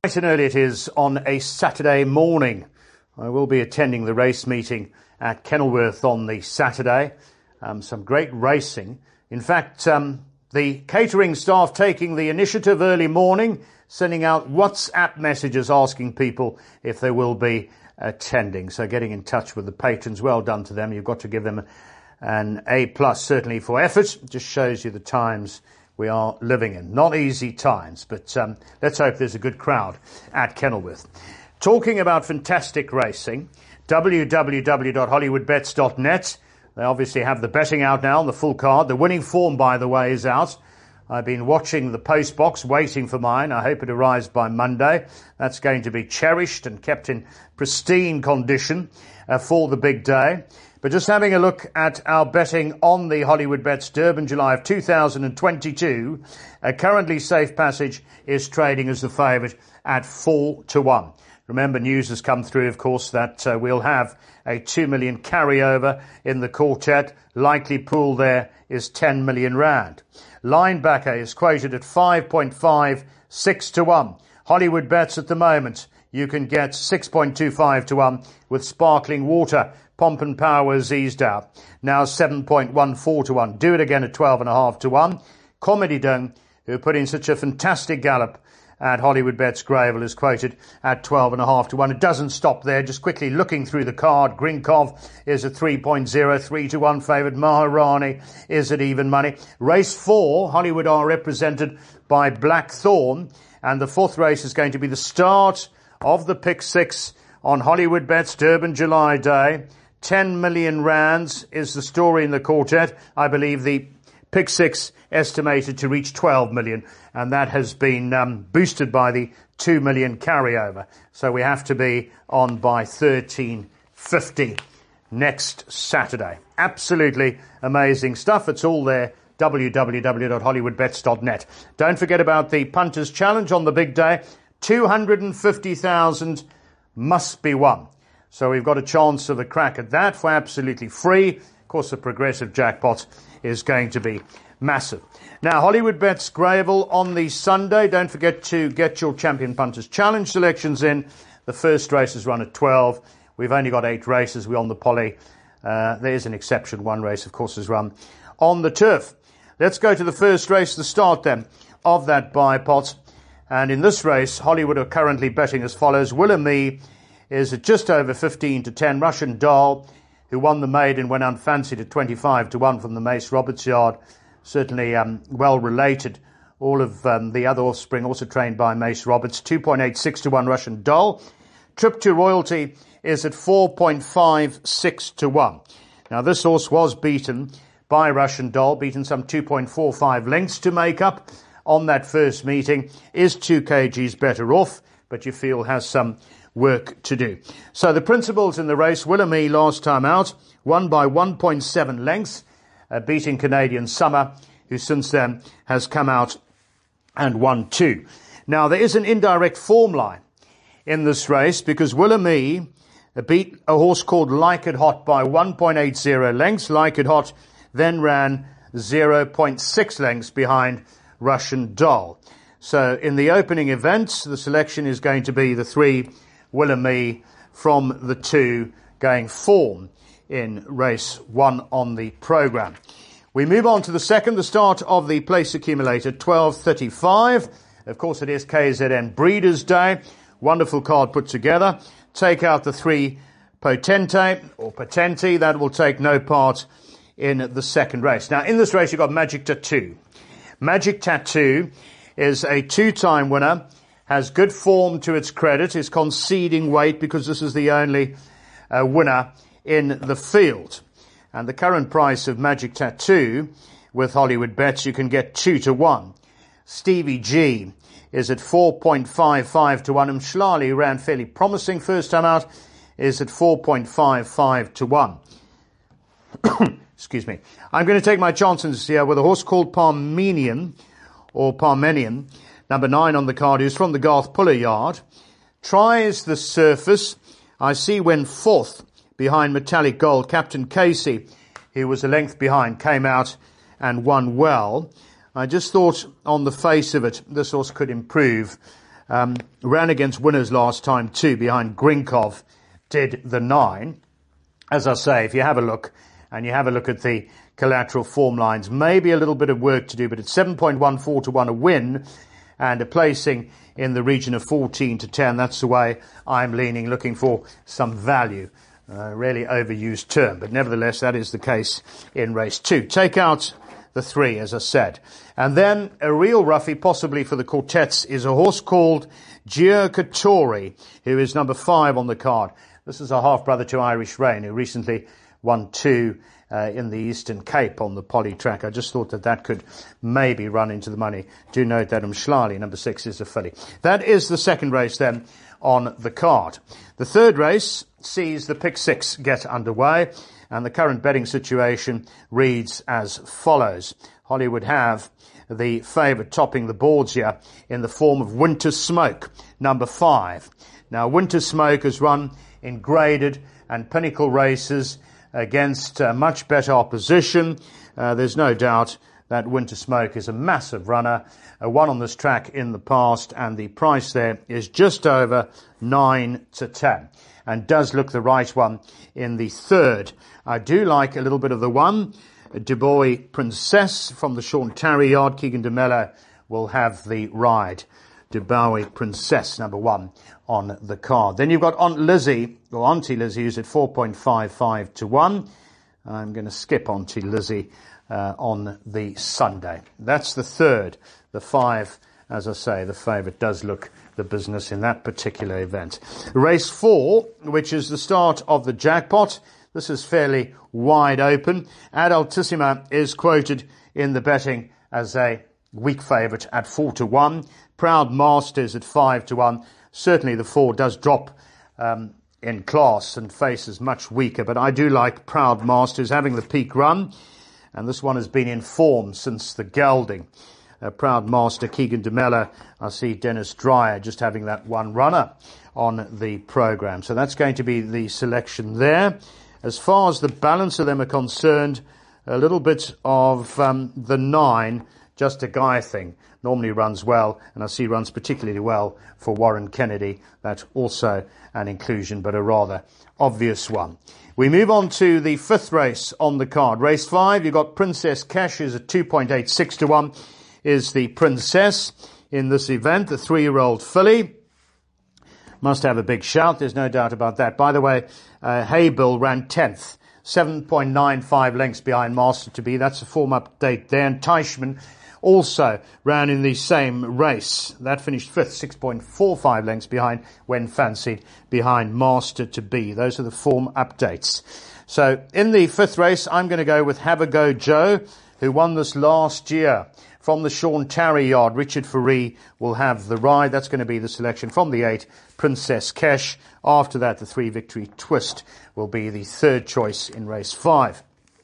Nice and early it is on a Saturday morning. I will be attending the race meeting at Kenilworth on the Saturday. Some great racing. In fact, the catering staff taking the initiative early morning, sending out WhatsApp messages asking people if they will be attending. So getting in touch with the patrons, well done to them. You've got to give them an A+ certainly for effort. It just shows you the times we are living in. Not easy times, but let's hope there's a good crowd at Kenilworth. Talking about fantastic racing, www.hollywoodbets.net. They obviously have the betting out now on the full card. The winning form, by the way, is out. I've been watching the post box, waiting for mine. I hope it arrives by Monday. That's going to be cherished and kept in pristine condition for the big day. But just having a look at our betting on the Hollywood Bets Durban July of 2022, currently Safe Passage is trading as the favourite at 4-1. Remember, news has come through, of course, that we'll have a 2 million carryover in the quartet. Likely pool there is 10 million rand. Linebacker is quoted at 5.5, 6-1. Hollywood Bets at the moment, you can get 6.25-1 with Sparkling Water. Pomp and Power has eased out. Now 7.14-1. Do it again at 12.5-1. Comedy Dung, who put in such a fantastic gallop at Hollywood Bets Gravel, is quoted at 12.5-1. It doesn't stop there. Just quickly looking through the card, Grinkov is at 3.03-1 favoured. Maharani is at even money. Race 4, Hollywood are represented by Blackthorn, and the fourth race is going to be the start of the Pick 6 on Hollywood Bets Durban July Day. 10 million rands is the story in the quartet. I believe the Pick 6 estimated to reach 12 million, and that has been boosted by the 2 million carryover. So we have to be on by 13.50 next Saturday. Absolutely amazing stuff. It's all there. www.hollywoodbets.net. Don't forget about the Punters Challenge on the big day. 250,000 must be won. So we've got a chance of a crack at that for absolutely free. Of course, the progressive jackpot is going to be massive. Now, Hollywood Bets Gravel on the Sunday. Don't forget to get your Champion Punters Challenge selections in. The first race is run at 12. We've only got 8 races. We're on the poly. There is an exception. One race, of course, is run on the turf. Let's go to the first race, the start then of that buy pot. And in this race, Hollywood are currently betting as follows. Willamie is at just over 15-10. Russian Doll, who won the maiden when unfancied at 25-1 from the Mace Roberts yard. Certainly well related. All of the other offspring also trained by Mace Roberts. 2.86-1 Russian Doll. Trip to Royalty is at 4.56-1. Now this horse was beaten by Russian Doll, beaten some 2.45 lengths to make up on that first meeting. Is 2 kgs better off, but you feel has some work to do. So the principles in the race, Willamie last time out, won by 1.7 lengths, beating Canadian Summer, who since then has come out and won 2. Now there is an indirect form line in this race because Willamie beat a horse called Like It Hot by 1.80 lengths. Like It Hot then ran 0.6 lengths behind Russian Doll. So in the opening events, the selection is going to be the 3 Willamie from the 2 going form in race 1 on the programme. We move on to the second, the start of the place accumulator, 12.35. Of course, it is KZN Breeders' Day. Wonderful card put together. Take out the 3 Potente or Potenti. That will take no part in the second race. Now, in this race, you've got Magic Tattoo. Magic Tattoo is a 2-time winner, has good form to its credit, is conceding weight because this is the only winner in the field. And the current price of Magic Tattoo with Hollywood Bets, you can get 2-1. Stevie G is at 4.55-1. Mshlali ran fairly promising first time out, is at 4.55-1. Excuse me. I'm going to take my chances here with a horse called Parmenian, number 9 on the card, who's from the Garth Puller yard. Tries the surface. I see when 4th behind Metallic Gold. Captain Casey, who was a length behind, came out and won well. I just thought on the face of it, this horse could improve ran against winners last time too, behind Grinkov, did the 9. As I say, if you have a look, and you have a look at the collateral form lines, maybe a little bit of work to do, but it's 7.14 to 1 a win, and a placing in the region of 14 to 10. That's the way I'm leaning, looking for some value. Really overused term, but nevertheless, that is the case in race 2. Take out the 3, as I said. And then a real roughie, possibly for the quartets, is a horse called Giacatori, who is number 5 on the card. This is a half-brother to Irish Rain, who recently won 2 in the Eastern Cape on the poly track. I just thought that could maybe run into the money. Do note that Mshlali, number 6, is a filly. That is the second race then on the card. The third race sees the pick 6 get underway, and the current betting situation reads as follows. Hollywood have the favourite topping the boards here in the form of Winter Smoke, number 5. Now, Winter Smoke has run in graded and pinnacle races against much better opposition. There's no doubt that Winter Smoke is a massive runner, won on this track in the past, and the price there is just over 9 to 10, and does look the right one in the third. I do like a little bit of the 1, Dubois Princess from the Sean Tarry yard. Keegan de Mello will have the ride. Dubois Princess, number 1 on the card. Then you've got Aunt Lizzie, or Auntie Lizzie, who's at 4.55 to 1. I'm going to skip Auntie Lizzie on the Sunday. That's the third. The 5, as I say, the favourite does look the business in that particular event. Race 4, which is the start of the jackpot. This is fairly wide open. Adaltissima is quoted in the betting as a weak favourite at 4 to 1. Proud Masters at 5 to 1. Certainly the 4 does drop in class and faces much weaker, but I do like Proud Masters having the peak run, and this one has been in form since the gelding. Proud Master, Keegan de Mello. I see Dennis Dreyer just having that one runner on the programme. So that's going to be the selection there. As far as the balance of them are concerned, a little bit of the 9, Just a Guy thing. Normally runs well, and I see runs particularly well for Warren Kennedy. That's also an inclusion, but a rather obvious one. We move on to the 5th race on the card. Race 5, you've got Princess Cash, is at 2.86 to 1, is the Princess in this event, the 3-year-old filly. Must have a big shout, there's no doubt about that. By the way, Haybill ran 10th, 7.95 lengths behind Master to Be. That's a form update there. And Teichmann also ran in the same race. That finished 5th, 6.45 lengths behind When Fancied, behind Master to Be. Those are the form updates. So in the 5th race, I'm going to go with Have a Go Joe, who won this last year from the Sean Tarry yard. Richard Faree will have the ride. That's going to be the selection from the 8, Princess Cash. After that, the 3, Victory Twist, will be the third choice in race 5.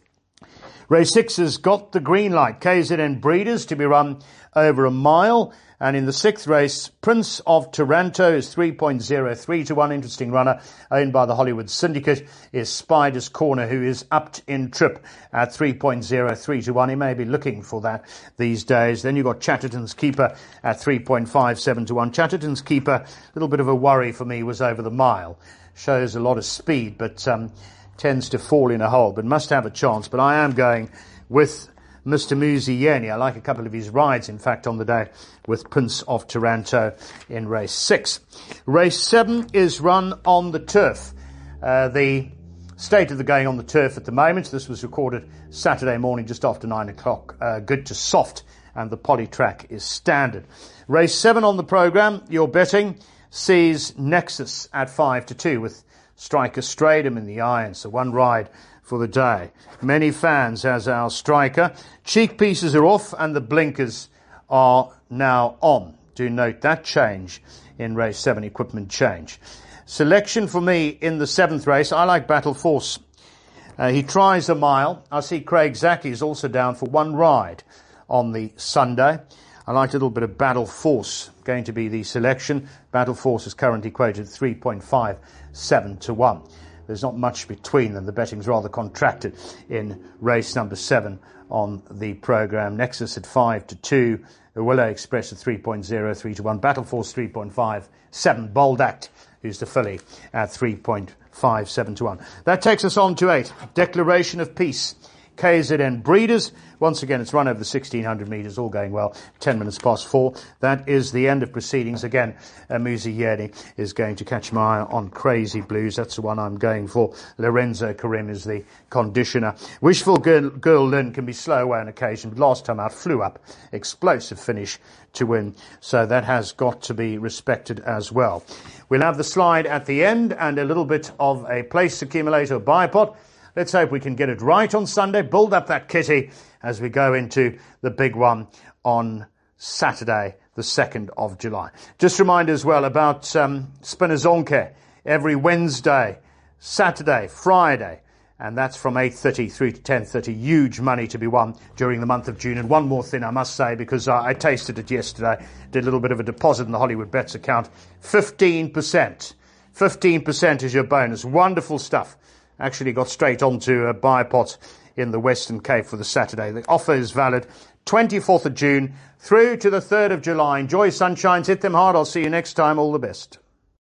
Race 6 has got the green light. KZN Breeders to be run over a mile. And in the 6th race, Prince of Taranto is 3.03 to 1. Interesting runner, owned by the Hollywood Syndicate, is Spider's Corner, who is upped in trip at 3.03 to 1. He may be looking for that these days. Then you've got Chatterton's Keeper at 3.57 to 1. Chatterton's Keeper, a little bit of a worry for me, was over the mile. Shows a lot of speed, but tends to fall in a hole, but must have a chance. But I am going with Mr. Muzieni. I like a couple of his rides, in fact, on the day with Prince of Taranto in race 6. Race 7 is run on the turf. The state of the going on the turf at the moment, this was recorded Saturday morning just after 9 o'clock, good to soft, and the poly track is standard. Race 7 on the programme, your betting sees Nexus at 5 to 2 with Striker Stradum in the irons, so one ride for the day. Many fans as our striker. Cheek pieces are off and the blinkers are now on. Do note that change in race 7, equipment change. Selection for me in the 7th race, I like Battle Force. He tries a mile. I see Craig Zaki is also down for one ride on the Sunday. I like a little bit of Battle Force going to be the selection. Battle Force is currently quoted 3.57 to 1. There's not much between them. The betting's rather contracted in race number 7 on the programme. Nexus at 5-2. Willow Express at 3.0, 3-1. Battle Force 3.5, 7. Bold Act, who's the filly, at 3.5, 7-1. That takes us on to 8. Declaration of Peace. KZN Breeders. Once again, it's run over the 1,600 metres, all going well. 10 minutes past 4. That is the end of proceedings. Again, Muzi Yerni is going to catch my eye on Crazy Blues. That's the one I'm going for. Lorenzo Karim is the conditioner. Wishful Girl Lynn can be slow away on occasion, but last time out flew up. Explosive finish to win. So that has got to be respected as well. We'll have the slide at the end and a little bit of a place accumulator buy pot. Let's hope we can get it right on Sunday, build up that kitty as we go into the big one on Saturday, the 2nd of July. Just remind as well about Spinazonke every Wednesday, Saturday, Friday, and that's from 8:30 through to 10:30. Huge money to be won during the month of June. And one more thing I must say, because I tasted it yesterday, did a little bit of a deposit in the Hollywood Bets account. 15%. 15% is your bonus. Wonderful stuff. Actually got straight onto a buy pot in the Western Cape for the Saturday. The offer is valid 24th of June through to the 3rd of July. Enjoy sunshines, hit them hard. I'll see you next time. All the best.